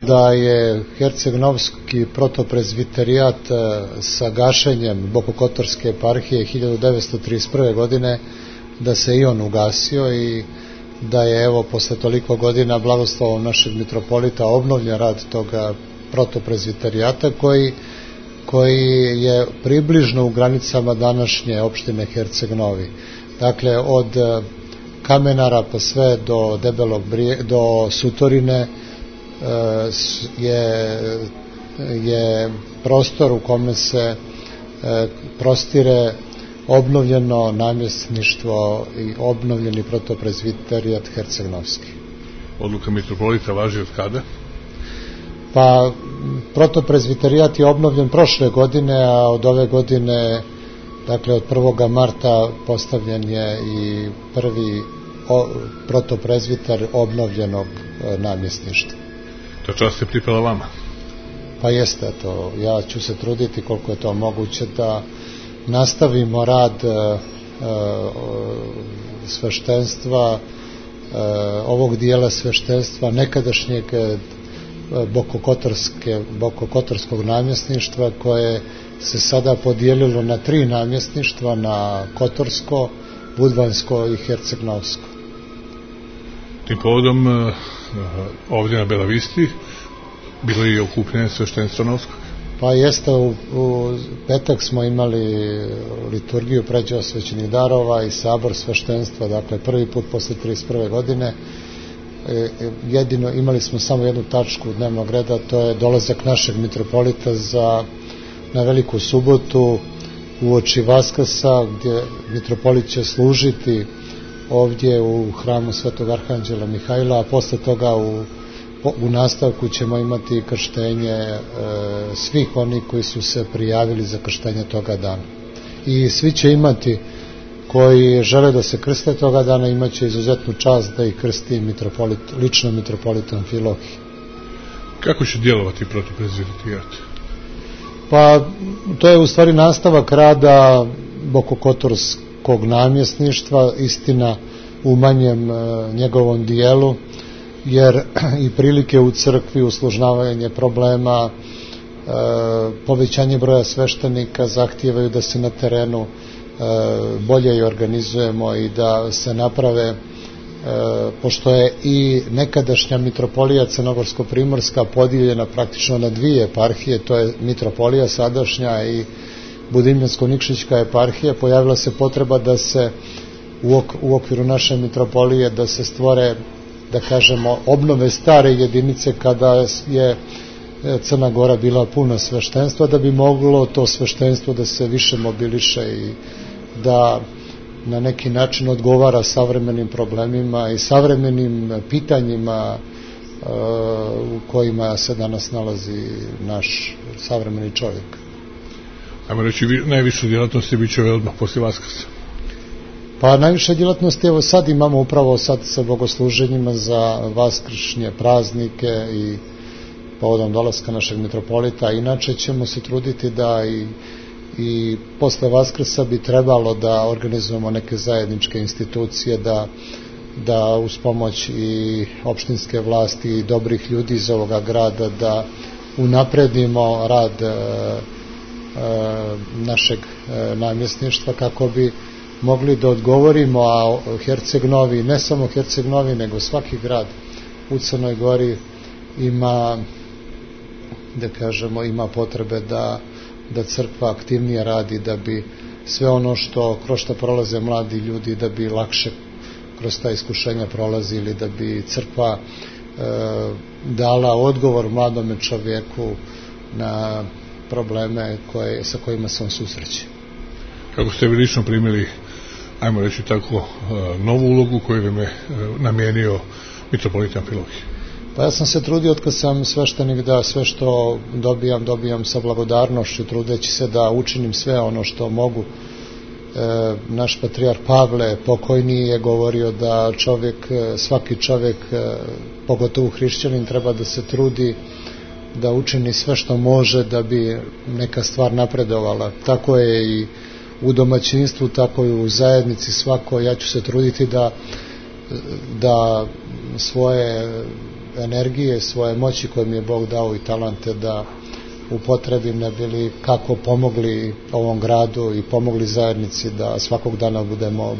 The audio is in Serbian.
da je Herceg-Novski protoprezviterijat sa gašenjem Bokokotorske eparhije 1931. godine, da se i on ugasio i da je evo posle toliko godina blagoslovom našeg mitropolita obnovljen rad toga protoprezviterijata koji je približno u granicama današnje opštine Herceg-Novi. Dakle, od Kamenara pa sve do do Sutorine je prostor u kome se prostire obnovljeno namjesništvo i obnovljeni protoprezviterijat Herceg-Novski. Odluka mitropolita važi od kada? Pa, protoprezviterijat je obnovljen prošle godine, a od ove godine, dakle od 1. marta, postavljen je i prvi protoprezviter obnovljenog namjesništva. Ta čast je pripala vama? Pa jeste to. Ja ću se truditi koliko je to moguće da nastavimo rad sveštenstva, ovog dijela sveštenstva nekadašnjeg Bokokotorskog namjesništva, koje se sada podijelilo na 3 namjesništva, na Kotorsko, Budvansko i Herceg-Novsko. Tim povodom ovdje na Belavisti bilo je i okupljenje sveštenstva Novskog? Pa jeste, u petak smo imali liturgiju pređe osvećenih darova i sabor sveštenstva, dakle prvi put posle 31. godine. Jedino imali smo samo jednu tačku dnevnog reda, to je dolazak našeg mitropolita na Veliku subotu uoči Vaskrsa, gdje mitropolit će služiti ovdje u hramu Svetog Arhanđela Mihajla, a posle toga u nastavku ćemo imati krštenje svih onih koji su se prijavili za krštenje toga dana. I svi će imati, koji žele da se krste toga dana, imaće izuzetnu čast da ih krsti lično mitropolit Amfilohije. Kako će djelovati protoprezviterijat? Pa to je u stvari nastavak rada Bokokotorskog namjesništva, istina u manjem njegovom dijelu, jer i prilike u crkvi, uslužnavanje problema, povećanje broja sveštenika zahtijevaju da se na terenu bolje i organizujemo i da se naprave, pošto je i nekadašnja mitropolija Crnogorsko-Primorska podijeljena praktično na 2 eparhije, to je mitropolija sadašnja i Budimljansko-Nikšićka eparhija, pojavila se potreba da se u okviru naše mitropolije da se stvore, da kažemo, obnove stare jedinice kada je Crna Gora bila puno sveštenstva, da bi moglo to sveštenstvo da se više mobiliše i da na neki način odgovara savremenim problemima i savremenim pitanjima u kojima se danas nalazi naš savremeni čovjek. Ajmo reći, najviše djelatnosti bit će odmah poslije Vaskrsa. Pa najviše djelatnosti, evo sad imamo upravo sad sa bogosluženjima za vaskršnje praznike i povodom dolaska našeg mitropolita. Inače ćemo se truditi da i posle Vaskrsa bi trebalo da organizujemo neke zajedničke institucije, da uz pomoć i opštinske vlasti i dobrih ljudi iz ovoga grada da unapredimo rad našeg namjesništva, kako bi mogli da odgovorimo, a Herceg-Novi, ne samo Herceg-Novi, nego svaki grad u Crnoj Gori ima, da kažemo, ima potrebe da crkva aktivnije radi, da bi sve ono kroz što prolaze mladi ljudi, da bi lakše kroz ta iskušenja prolazili, da bi crkva dala odgovor mladome čovjeku na probleme sa kojima se on susreće. Kako ste vi lično primili, ajmo reći tako, novu ulogu koju vam je namijenio mitropolit Amfilohije? Pa ja sam se trudio od kad sam sveštenik da sve što dobijam sa blagodarnošću, trudeći se da učinim sve ono što mogu. Naš patrijarh Pavle pokojni je govorio da svaki čovjek, pogotovo hrišćanin, treba da se trudi da učini sve što može da bi neka stvar napredovala. Tako je i u domaćinstvu, tako i u zajednici svako. Ja ću se truditi da svoje energije, svoje moći koje mi je Bog dao i talante da upotrebim, ne bili kako pomogli ovom gradu i pomogli zajednici da svakog dana budemo